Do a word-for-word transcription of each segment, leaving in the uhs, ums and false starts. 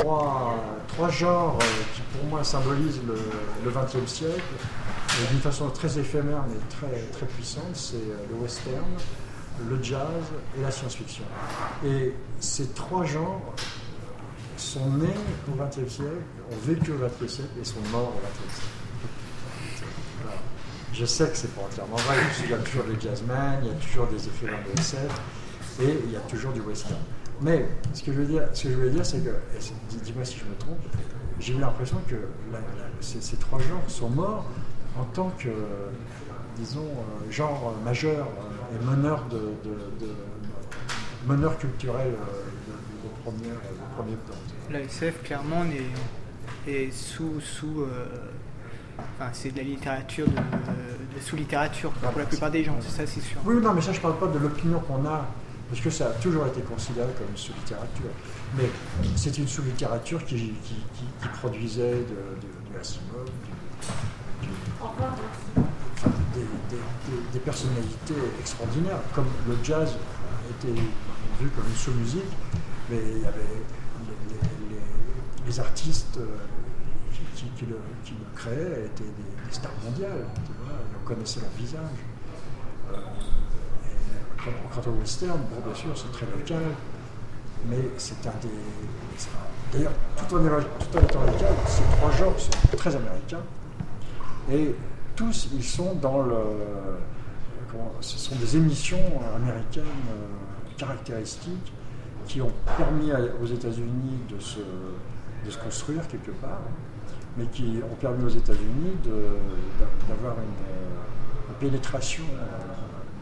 trois, trois genres qui pour moi symbolisent le vingtième siècle, d'une façon très éphémère mais très, très puissante. C'est le western, le jazz et la science-fiction. Et ces trois genres sont nés au vingtième siècle, ont vécu au vingtième siècle et sont morts au vingtième siècle. Voilà. Je sais que c'est pas entièrement vrai, il y a toujours des jazzmen, il y a toujours des écrivains de S F et il y a toujours du western. Mais ce que je veux dire, ce que je veux dire, c'est que, dis-moi si je me trompe, j'ai eu l'impression que la, la, ces, ces trois genres sont morts en tant que, disons, euh, genre majeur euh, et meneur de, de, de meneur culturel euh, de, de, première, de premier temps. La S F clairement est, est sous, sous euh, enfin, c'est de la littérature, de, de sous-littérature pour la plupart des gens, c'est ça, c'est sûr. Oui, non, mais ça, je parle pas de l'opinion qu'on a. Parce que ça a toujours été considéré comme une sous-littérature. Mais c'est une sous-littérature qui, qui, qui, qui produisait de, de, de Asimov, du, du, enfin, des, des, des, des personnalités extraordinaires, comme le jazz était vu comme une sous-musique, mais il y avait les, les, les, les artistes qui, qui, qui, le, qui le créaient étaient des, des stars mondiales, tu vois, on connaissait leur visage. Euh, Quant au western, bon, bien sûr, c'est très local, mais c'est un des. D'ailleurs, tout en, tout en étant local, ces trois genres sont très américains, et tous, ils sont dans le. Comment, ce sont des émissions américaines euh, caractéristiques qui ont permis à, aux États-Unis de se, de se construire quelque part, mais qui ont permis aux États-Unis de, d'avoir une, une pénétration. Euh,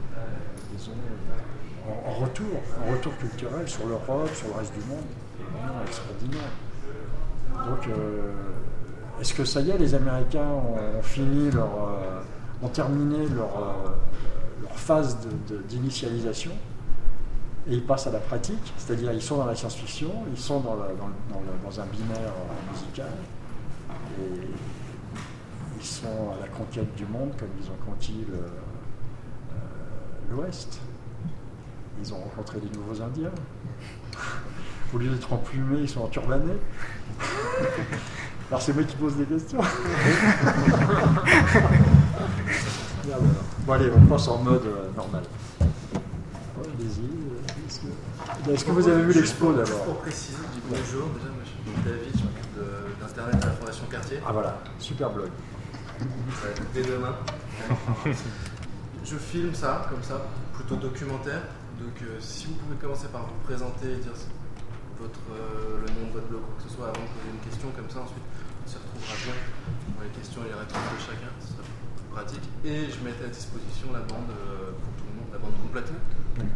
En, en retour, en retour culturel sur l'Europe, sur le reste du monde, vraiment extraordinaire. Donc, euh, est-ce que ça y est, les Américains ont, ont fini leur, euh, ont terminé leur, euh, leur phase de, de, d'initialisation et ils passent à la pratique, c'est-à-dire ils sont dans la science-fiction, ils sont dans, la, dans, le, dans, le, dans un binaire musical et ils sont à la conquête du monde comme ils ont conquis le, euh, l'Ouest. Ils ont rencontré des nouveaux Indiens. Au lieu d'être emplumés, ils sont enturbanés. Alors c'est moi qui pose des questions. Bon allez, on passe en mode euh, normal. Ouais, allez-y. Euh, est-ce, que... est-ce que vous avez vu l'expo d'abord? Juste pour préciser, du bonjour, déjà, moi je suis David, je m'occupe de l'internet à la Fondation Cartier. Ah voilà, super blog. Ouais, dès demain. Je filme ça, comme ça, plutôt documentaire. Donc euh, si vous pouvez commencer par vous présenter et dire votre, euh, le nom de votre blog, quoi que ce soit, avant de poser une question, comme ça ensuite on s'y retrouvera bien pour les questions et les réponses de chacun, ce sera plus pratique. Et je mettais à disposition la bande euh, pour tout le monde, la bande complète. Comme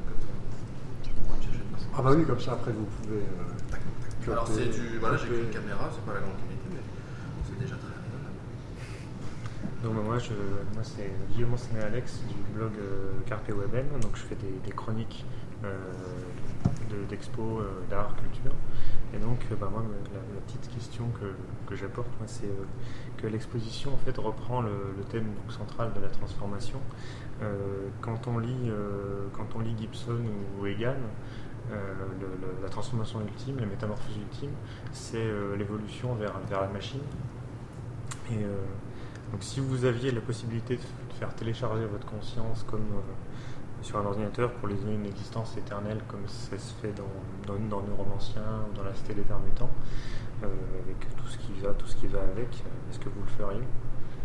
ça. Ah bah oui, comme ça après vous pouvez... Euh, tac, tac, Alors c'est du... Voilà, j'ai pris une caméra, c'est pas la grande qualité, mais c'est déjà très raisonnable. Donc moi, je, moi c'est Guillaume Alex du blog euh, Carpe Weben, donc je fais des, des chroniques euh, de, d'expo euh, d'art, culture. Et donc euh, bah, moi la, la petite question que, que j'apporte, moi, c'est euh, que l'exposition en fait reprend le, le thème donc, central de la transformation. Euh, quand on lit euh, quand on lit Gibson ou Egan, euh, le, le, la transformation ultime, la métamorphose ultime, c'est euh, l'évolution vers, vers la machine. Et euh, donc si vous aviez la possibilité de faire télécharger votre conscience comme euh, sur un ordinateur pour lui donner une existence éternelle comme ça se fait dans, dans, dans Neuromancien ou dans la Cité des Permuttants, euh, avec tout ce qui va, tout ce qui va avec, est-ce que vous le feriez?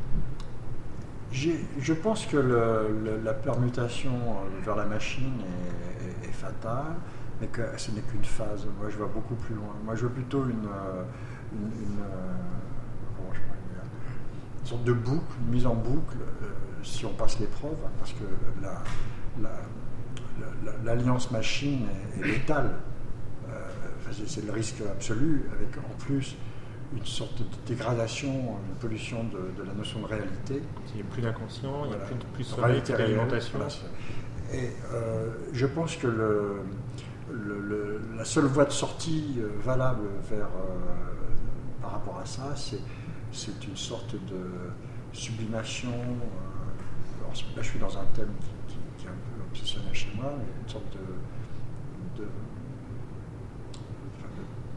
J'ai, je pense que le, le, la permutation vers la machine est, est, est fatale, mais que ce n'est qu'une phase. Moi, je vois beaucoup plus loin. Moi, je veux plutôt une, une, une comment je pourrais dire, une sorte de boucle, une mise en boucle, euh, si on passe l'épreuve, parce que la, la, la, la, l'alliance machine est, est létale. Euh, c'est, c'est le risque absolu, avec en plus une sorte de dégradation, une pollution de, de la notion de réalité. Il n'y a plus d'inconscient, il n'y a plus de plus de réalité d'alimentation. Voilà. Et euh, je pense que le, le, le, la seule voie de sortie euh, valable vers, euh, par rapport à ça, c'est, c'est une sorte de sublimation. Euh, alors, là, je suis dans un thème qui, qui, qui est un peu obsessionnel chez moi, mais une sorte de, de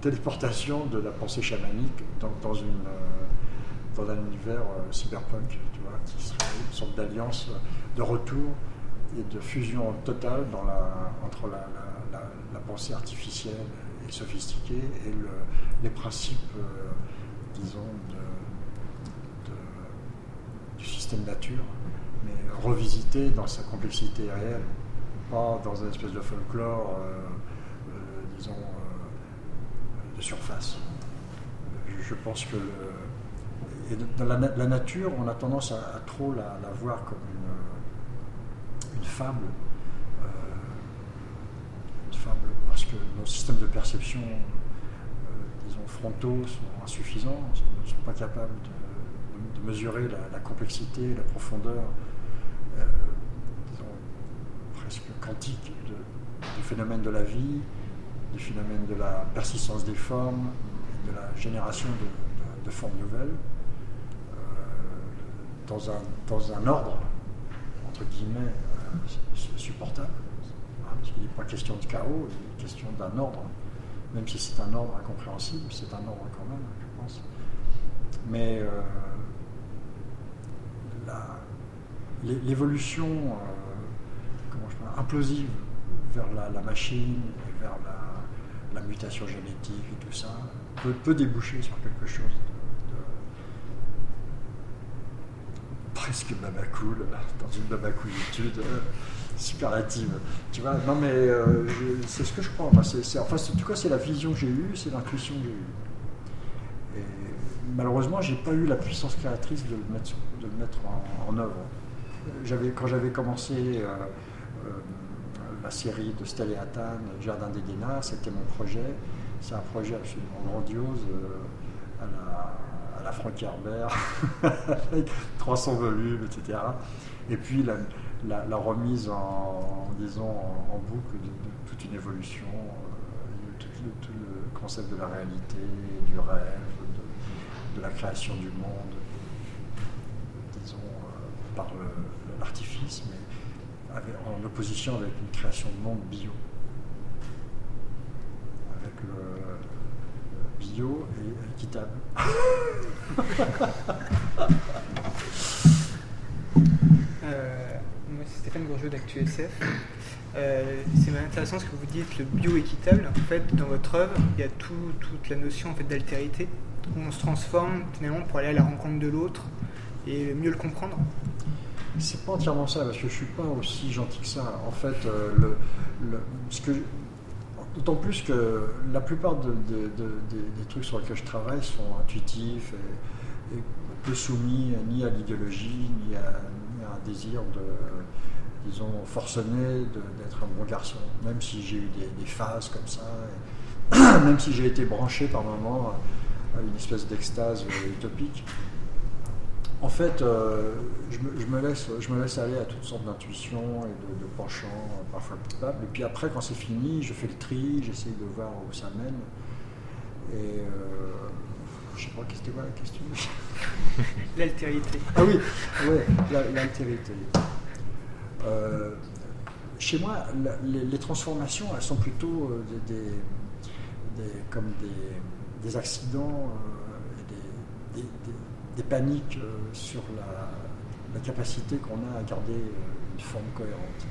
téléportation de la pensée chamanique dans, dans, une, euh, dans un univers euh, cyberpunk, tu vois, qui serait une sorte d'alliance de retour et de fusion totale dans la, entre la, la, la, la pensée artificielle et sophistiquée et le, les principes, euh, disons, de, de, du système nature, mais revisité dans sa complexité réelle, pas dans une espèce de folklore, euh, euh, disons, euh, de surface. Je, je pense que le, et dans la, la nature, on a tendance à, à trop la, la voir comme une, une fable, euh, une fable, parce que nos systèmes de perception, euh, disons, frontaux sont insuffisants, ne sont pas capables de, de, de mesurer la, la complexité, la profondeur, euh, disons, presque quantique de, du phénomène de la vie, du phénomène de la persistance des formes, de la génération de, de, de formes nouvelles, euh, dans, un, dans un ordre, entre guillemets, euh, supportable. Hein, parce qu'il n'est pas question de chaos, il est question d'un ordre. Même si c'est un ordre incompréhensible, c'est un ordre quand même, je pense. Mais euh, la, l'évolution euh, comment je parle, implosive vers la, la machine et vers la, la mutation génétique et tout ça peut, peut déboucher sur quelque chose de, de presque babacool, dans une babacoolitude euh, superlative. Tu vois, non mais euh, je, c'est ce que je crois. Enfin, c'est, c'est, enfin, c'est, en tout cas, c'est la vision que j'ai eue, c'est l'intuition que j'ai eue. Et malheureusement, j'ai pas eu la puissance créatrice de le mettre, de le mettre en, en œuvre. J'avais, quand j'avais commencé euh, euh, la série de Stella et Hattan, Jardin d'Edena, c'était mon projet. C'est un projet absolument grandiose euh, à la, à la Frank Herbert, avec trois cents volumes, et cetera. Et puis la, la, la remise en, en disons, en, en boucle de, de toute une évolution, euh, tout, le, tout le concept de la réalité, du rêve, de, de la création du monde, disons, euh, par le, l'artifice, mais avec, en opposition avec une création de monde bio. Avec le, le bio et équitable. euh, moi, c'est Stéphane Gourgeot d'Actu S F. Euh, c'est intéressant ce que vous dites, le bio équitable. En fait, dans votre œuvre, il y a tout, toute la notion en fait, d'altérité, où on se transforme finalement pour aller à la rencontre de l'autre et mieux le comprendre. C'est pas entièrement ça, parce que je suis pas aussi gentil que ça. En fait, euh, le, le, ce que, d'autant plus que la plupart de, de, de, de, des trucs sur lesquels je travaille sont intuitifs et, et peu soumis ni à l'idéologie, ni à, ni à un désir de, disons, forcené de, d'être un bon garçon. Même si j'ai eu des, des phases comme ça, et même si j'ai été branché par moments à une espèce d'extase utopique. En fait, euh, je, me, je, me laisse, je me laisse aller à toutes sortes d'intuitions et de, de penchants, parfois coupables. Et puis après, quand c'est fini, je fais le tri, j'essaye de voir où ça mène. Et euh, je ne sais pas, c'était quoi la question? L'altérité. Ah oui, ouais, la, l'altérité. Euh, chez moi, la, les, les transformations, elles sont plutôt euh, des, des, des, comme des, des accidents euh, et des, des, des des paniques euh, sur la, la capacité qu'on a à garder euh, une forme cohérente.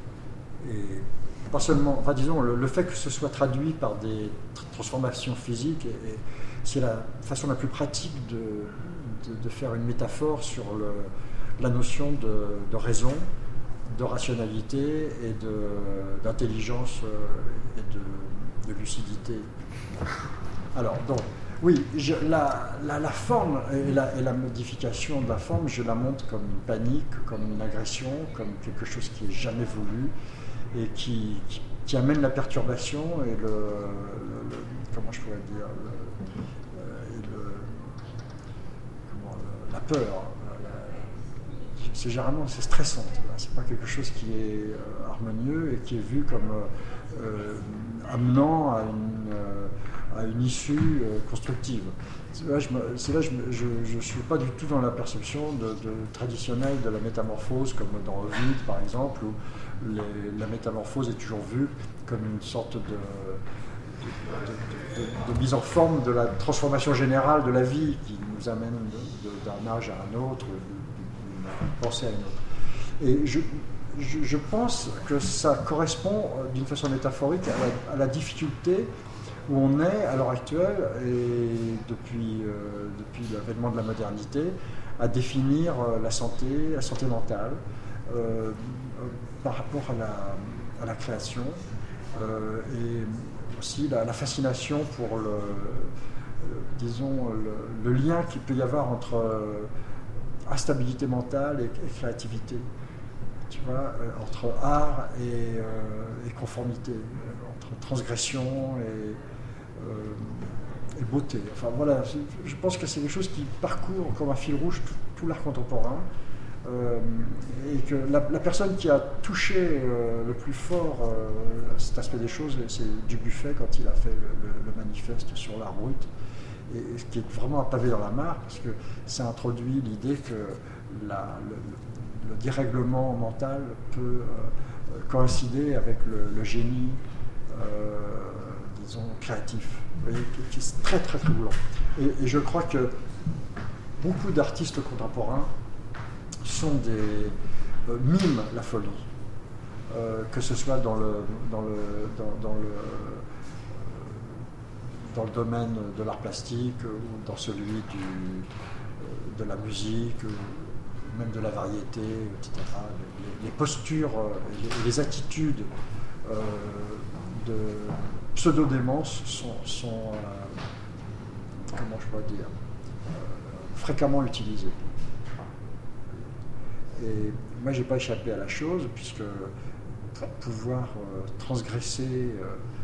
Et pas seulement, enfin disons, le, le fait que ce soit traduit par des tr- transformations physiques, et, et c'est la façon la plus pratique de, de, de faire une métaphore sur le, la notion de, de raison, de rationalité et de, d'intelligence euh, et de, de lucidité. Alors, donc, oui, je, la, la, la forme et la, et la modification de la forme, je la montre comme une panique, comme une agression, comme quelque chose qui n'est jamais voulu et qui, qui, qui amène la perturbation et le, le, le comment je pourrais dire, le, et le, comment, le, la peur. La, c'est généralement c'est stressant, c'est pas quelque chose qui est euh, harmonieux et qui est vu comme euh, euh, amenant à une euh, à une issue euh, constructive. C'est là, je ne suis pas du tout dans la perception de, de, traditionnelle de la métamorphose, comme dans Ovid par exemple, où les, la métamorphose est toujours vue comme une sorte de, de, de, de mise en forme de la transformation générale de la vie qui nous amène de, de, d'un âge à un autre, d'une pensée à une autre. Et je, je, je pense que ça correspond d'une façon métaphorique à la, à la difficulté où on est à l'heure actuelle, et depuis, euh, depuis l'avènement de la modernité, à définir euh, la santé, la santé mentale, euh, euh, par rapport à la, à la création, euh, et aussi la, la fascination pour le, le disons, le, le lien qu'il peut y avoir entre euh, instabilité mentale et, et créativité. Tu vois, euh, entre art et, euh, et conformité, entre transgression et Euh, et beauté. Enfin voilà, je pense que c'est quelque chose qui parcourt comme un fil rouge tout, tout l'art contemporain, euh, et que la, la personne qui a touché euh, le plus fort euh, cet aspect des choses, c'est Dubuffet quand il a fait le, le, le manifeste sur l'art brut, et, et ce qui est vraiment un pavé dans la mare, parce que ça introduit l'idée que la, le, le dérèglement mental peut euh, coïncider avec le, le génie euh, créatif, vous voyez, qui est très très troublant. Et, et je crois que beaucoup d'artistes contemporains sont des euh, miment la folie, euh, que ce soit dans le dans le dans, dans le dans le domaine de l'art plastique ou dans celui du de la musique, ou même de la variété, et cetera. Les, les postures et les, les attitudes euh, de pseudo-démence sont, sont euh, comment je pourrais dire, euh, fréquemment utilisés. Et moi, j'ai pas échappé à la chose, puisque pour pouvoir euh, transgresser euh,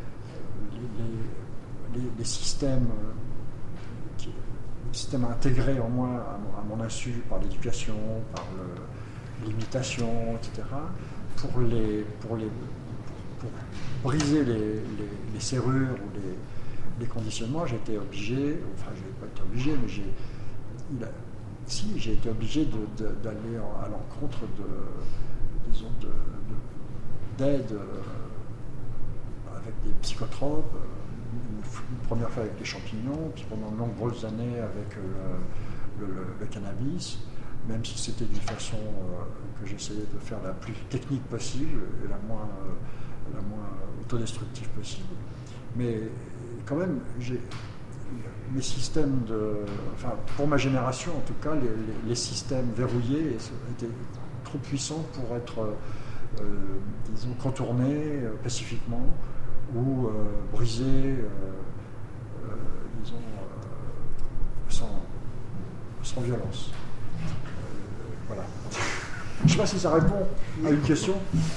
les, les, les systèmes, euh, qui, les systèmes intégrés en moi à, à mon insu par l'éducation, par le, l'imitation, et cetera, pour les, pour les pour briser les, les, les serrures ou les, les conditionnements, j'ai été obligé, enfin je n'ai pas été obligé, mais j'ai, il a, si, j'ai été obligé de, de, d'aller à l'encontre de, disons, de, de, d'aide euh, avec des psychotropes, une, une première fois avec les champignons, puis pendant de nombreuses années avec euh, le, le, le cannabis, même si c'était d'une façon euh, que j'essayais de faire la plus technique possible et la moins... Euh, la moins autodestructive possible. Mais quand même, j'ai, mes systèmes de... Enfin, pour ma génération, en tout cas, les, les, les systèmes verrouillés étaient trop puissants pour être, euh, disons, contournés euh, pacifiquement ou euh, brisés, euh, euh, disons, euh, sans, sans violence. Euh, voilà. Je ne sais pas si ça répond à une question.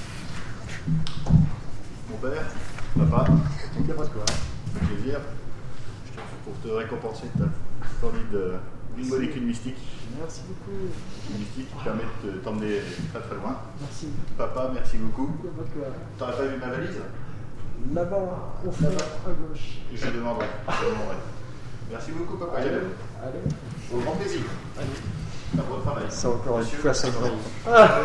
Mon père, papa, il n'y a pas de quoi. Ça fait plaisir. Je te pour te récompenser de ta formide d'une molécule mystique. Merci beaucoup. Une mystique qui permet de t'emmener très très loin. Merci. Papa, merci beaucoup. Il n'y a pas de quoi. T'aurais pas vu ma valise? Là-bas, au fond, à gauche. Je demanderai. Je demanderai. Merci beaucoup, papa. Allez. Allez. Au grand plaisir. Allez. À bon travail. C'est encore Monsieur, une fois sonnerie. Ah.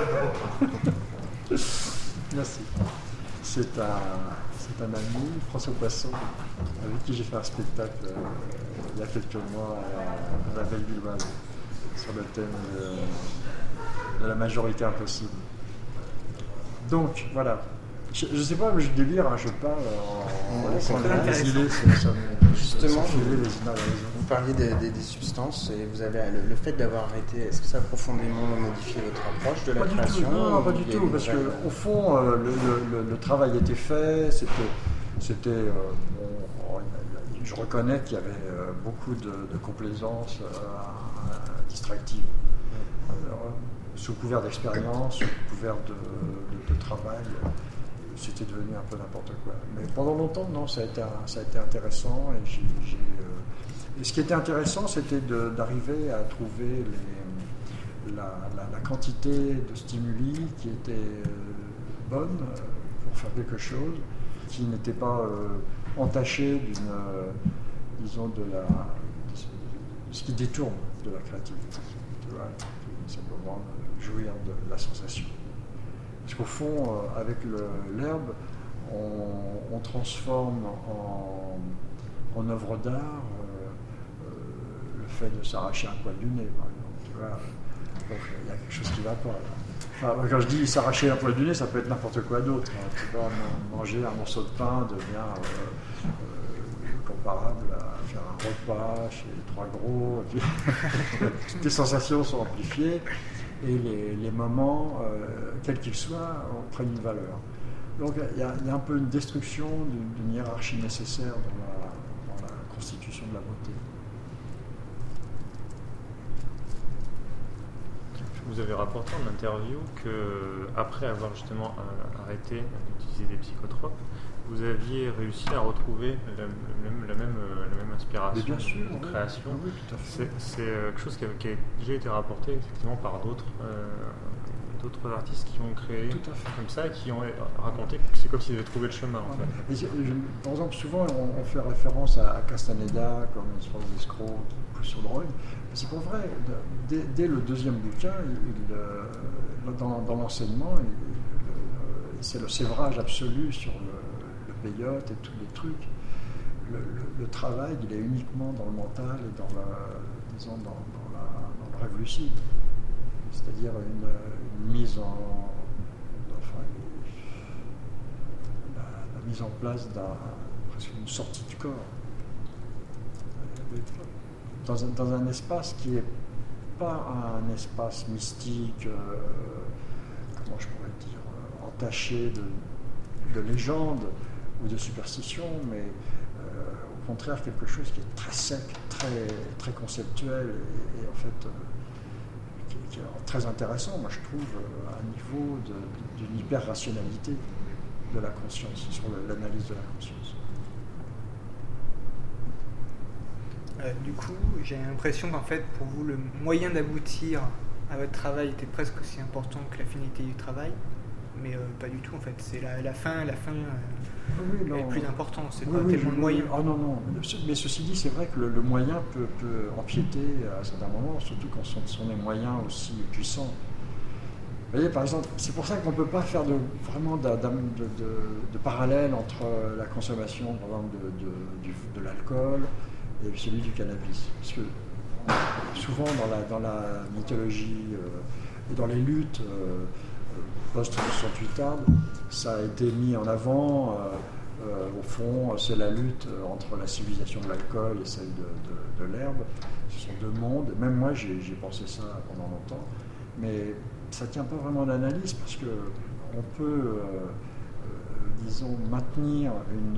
Merci. C'est un, c'est un ami, François Poisson, avec qui j'ai fait un spectacle euh, il y a quelques mois à, à la Belle-Billoise sur le thème de, de la majorité impossible. Donc, voilà. Je ne sais pas, mais je délire, hein, je parle en, en laissant les idées Justement, se filer les unes à la raison. Vous parliez des, des, des substances et vous avez le, le fait d'avoir arrêté, est-ce que ça a profondément modifié votre approche de la pas création? Du tout, non, pas du tout, parce nouvelles... qu'au fond, euh, le, le, le travail était fait, c'était, c'était euh, bon, je reconnais qu'il y avait euh, beaucoup de, de complaisance euh, distractive. Alors, sous couvert d'expérience, sous couvert de, de, de travail, c'était devenu un peu n'importe quoi. Mais pendant longtemps, non, ça a été, ça a été intéressant. Et, j'ai, j'ai, euh, et ce qui était intéressant, c'était de, d'arriver à trouver les, la, la, la quantité de stimuli qui était euh, bonne pour faire quelque chose, qui n'était pas euh, entaché d'une, euh, disons, de la, de ce qui détourne de la créativité. Tu vois, simplement jouir de la sensation. Parce qu'au fond, euh, avec le, l'herbe, on, on transforme en, en œuvre d'art euh, euh, le fait de s'arracher un poil du nez, par exemple. Tu vois. Donc il y a quelque chose qui ne va pas. Là. Enfin, quand je dis s'arracher un poil du nez, ça peut être n'importe quoi d'autre. Hein. Tu vois, manger un morceau de pain devient euh, euh, comparable à faire un repas chez les trois gros. Et puis, toutes les sensations sont amplifiées et les, les moments, euh, quels qu'ils soient, prennent une valeur. Donc il y, y a un peu une destruction d'une, d'une hiérarchie nécessaire dans la, dans la constitution de la beauté. Vous avez rapporté en interview que, après avoir justement arrêté d'utiliser des psychotropes, vous aviez réussi à retrouver la, la, même, la, même, la même inspiration bien sûr, de oui. création. Oui, tout à fait. C'est, c'est quelque chose qui a, qui a déjà été rapporté effectivement par d'autres, euh, d'autres artistes qui ont créé Tout à fait. comme ça et qui ont raconté que c'est comme s'ils avaient trouvé le chemin. En fait. Et je, par exemple, souvent on, on fait référence à, à Castaneda comme une sorte d'escroc qui pousse sur drogue. Mais c'est pas vrai. Dès, dès le deuxième bouquin, il, il, dans, dans l'enseignement, il, il, c'est le sévrage absolu sur le, le peyote et tous les trucs. Le, le, le travail, il est uniquement dans le mental et dans, la, disons, dans, dans, la, dans le rêve lucide. C'est-à-dire une, une mise en... Enfin, la, la mise en place d'un, presque une sortie du corps. Dans un, dans un espace qui n'est pas un espace mystique, euh, comment je pourrais dire, euh, entaché de, de légendes ou de superstitions, mais euh, au contraire quelque chose qui est très sec, très, très conceptuel et, et en fait... Euh, qui est très intéressant, moi je trouve, à un niveau de, de, d'une hyper-rationalité de la conscience, sur le, l'analyse de la conscience. Euh, du coup, j'ai l'impression qu'en fait, pour vous, le moyen d'aboutir à votre travail était presque aussi important que la finalité du travail, mais euh, pas du tout en fait. C'est la, la fin, la fin euh, oui, non, est plus importante, c'est oui, pas oui, tellement je, le moyen. Ah non, non, mais ceci dit, c'est vrai que le, le moyen peut, peut empiéter à certains moments, surtout quand ce sont des moyens aussi puissants. Vous voyez, par exemple, c'est pour ça qu'on ne peut pas faire de, vraiment de, de, de, de parallèle entre la consommation, par exemple, de, de, du, de l'alcool et celui du cannabis. Parce que souvent, dans la, dans la mythologie euh, et dans les luttes euh, post-soixante-huit, ça a été mis en avant. Euh, euh, au fond, c'est la lutte entre la civilisation de l'alcool et celle de, de, de l'herbe. Ce sont deux mondes. Même moi, j'ai, j'ai pensé ça pendant longtemps. Mais ça ne tient pas vraiment d'analyse parce qu'on peut, euh, euh, disons, maintenir une,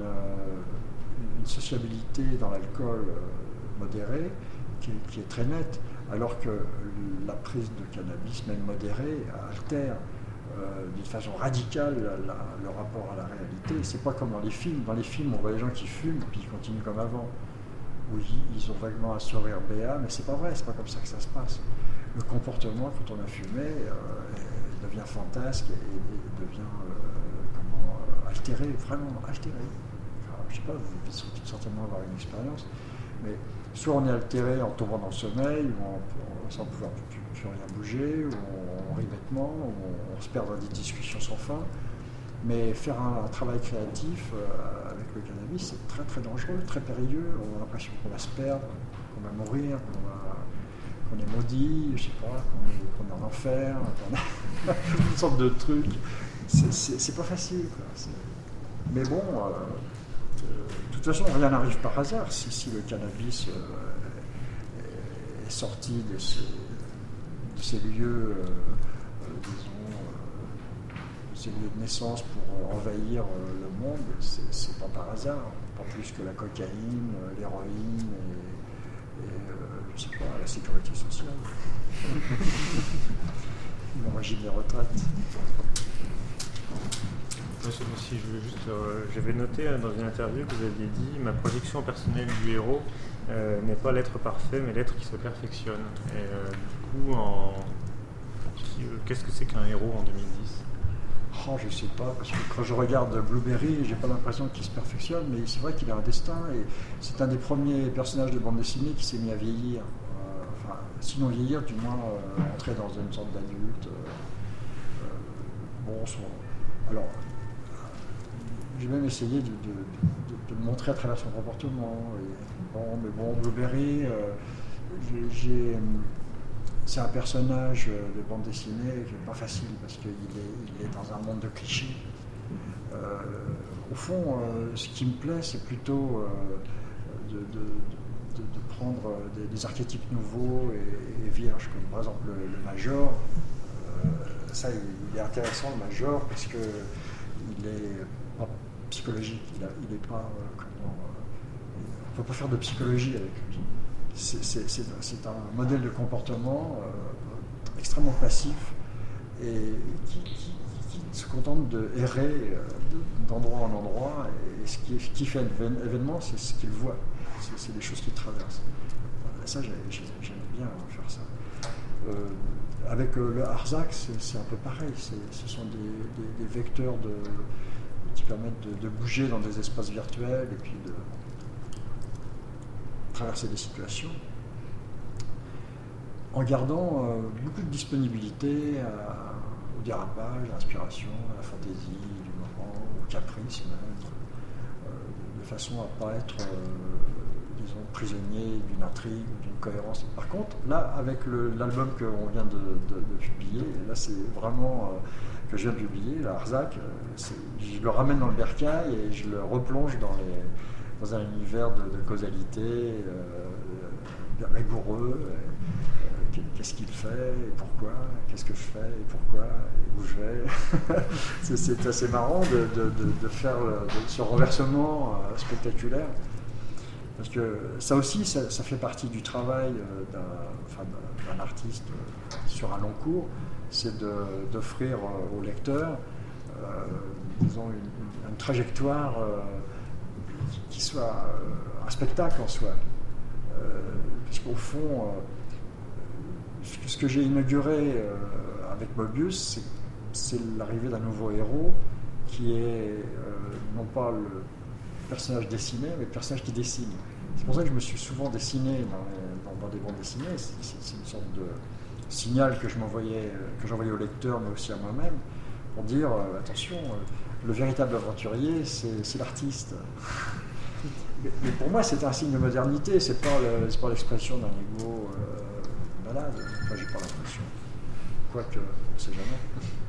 euh, une sociabilité dans l'alcool euh, modéré qui est, qui est très nette, alors que la prise de cannabis, même modérée, altère euh, d'une façon radicale la, la, le rapport à la réalité. C'est pas comme dans les films. Dans les films, on voit les gens qui fument puis ils continuent comme avant. Où ils, ils ont vaguement un sourire béat, mais c'est pas vrai, c'est pas comme ça que ça se passe. Le comportement, quand on a fumé, euh, il devient fantasque et, et devient euh, comment, euh, altéré, vraiment altéré. Enfin, je sais pas, vous devez certainement avoir une expérience, mais soit on est altéré en tombant dans le sommeil, ou en, sans pouvoir plus, plus rien bouger, ou on, on rit bêtement, ou on, on se perd dans des discussions sans fin. Mais faire un, un travail créatif euh, avec le cannabis, c'est très très dangereux, très périlleux. On a l'impression qu'on va se perdre, qu'on va mourir, qu'on va... qu'on est maudit, je sais pas, qu'on est, qu'on est en enfer, qu'on a toutes sortes de trucs. C'est, c'est, c'est pas facile, quoi. C'est... Mais bon, euh, de toute façon, rien n'arrive par hasard. Si, si le cannabis euh, est sorti de ces, de ces lieux, euh, euh, disons, euh, de ces lieux de naissance pour envahir euh, le monde, c'est, c'est pas par hasard. Pas plus que la cocaïne, l'héroïne et, et euh, je sais pas, la sécurité sociale, le régime des retraites. Si je veux juste, euh, j'avais noté dans une interview que vous aviez dit ma projection personnelle du héros euh, n'est pas l'être parfait, mais l'être qui se perfectionne. Et euh, du coup, en... qu'est-ce que c'est qu'un héros en deux mille dix? Oh, je sais pas, parce que quand je regarde Blueberry, j'ai pas l'impression qu'il se perfectionne, mais c'est vrai qu'il a un destin et c'est un des premiers personnages de bande dessinée qui s'est mis à vieillir. Euh, enfin, sinon vieillir, du moins euh, entrer dans une sorte d'adulte. Euh, euh, bon, son... alors, j'ai même essayé de, de, de, de le montrer à travers son comportement. Et, bon, mais bon, Blueberry, euh, j'ai, j'ai, c'est un personnage de bande dessinée qui n'est pas facile parce qu'il est, il est dans un monde de clichés. Euh, au fond, euh, ce qui me plaît, c'est plutôt euh, de, de, de, de prendre des, des archétypes nouveaux et, et vierges, comme par exemple le, le Major. Euh, ça, il, il est intéressant, le Major, parce que il est pas psychologique, il n'est pas euh, comment, euh, on ne peut pas faire de psychologie avec lui. C'est, c'est, c'est, c'est un modèle de comportement euh, extrêmement passif et qui, qui, qui se contente de errer euh, d'endroit en endroit, et ce qui, qui fait événement, c'est ce qu'il voit, c'est, c'est les choses qu'il traverse. Ça, j'ai, j'ai, j'aime bien faire ça. Euh, avec euh, le Arzak, c'est, c'est un peu pareil, c'est, ce sont des, des, des vecteurs de, qui permettent de, de bouger dans des espaces virtuels et puis de traverser des situations en gardant euh, beaucoup de disponibilité à, au dérapage, à l'inspiration, à la fantaisie du moment, au caprice même, euh, de façon à ne pas être euh, disons, prisonnier d'une intrigue ou d'une cohérence. Par contre, là, avec le, l'album qu'on vient de, de, de publier, et là c'est vraiment euh, que je viens de publier, l'Arzak, euh, je le ramène dans le bercail et je le replonge dans, les, dans un univers de, de causalité euh, rigoureux. Et, qu'est-ce qu'il fait et pourquoi, qu'est-ce que je fais et pourquoi, et où je vais. c'est, c'est assez marrant de, de, de, de faire le, de, ce renversement euh, spectaculaire. Parce que ça aussi, ça, ça fait partie du travail euh, d'un, enfin, d'un artiste euh, sur un long cours, c'est de, d'offrir euh, au lecteur, euh, disons, une, une trajectoire euh, qui, qui soit euh, un spectacle en soi. Euh, parce qu'au fond, euh, ce que j'ai inauguré euh, avec Moebius, c'est, c'est l'arrivée d'un nouveau héros qui est euh, non pas le personnage dessiné, mais le personnage qui dessine. C'est pour ça que je me suis souvent dessiné dans, les, dans, dans des bandes dessinées. C'est, c'est, c'est une sorte de signal que je m'envoyais, que j'envoyais au lecteur, mais aussi à moi-même, pour dire euh, attention, euh, le véritable aventurier, c'est, c'est l'artiste. mais, mais pour moi, c'est un signe de modernité. C'est pas, le, c'est pas l'expression d'un ego euh, malade. Enfin, j'ai pas l'impression. Quoique, on ne sait jamais.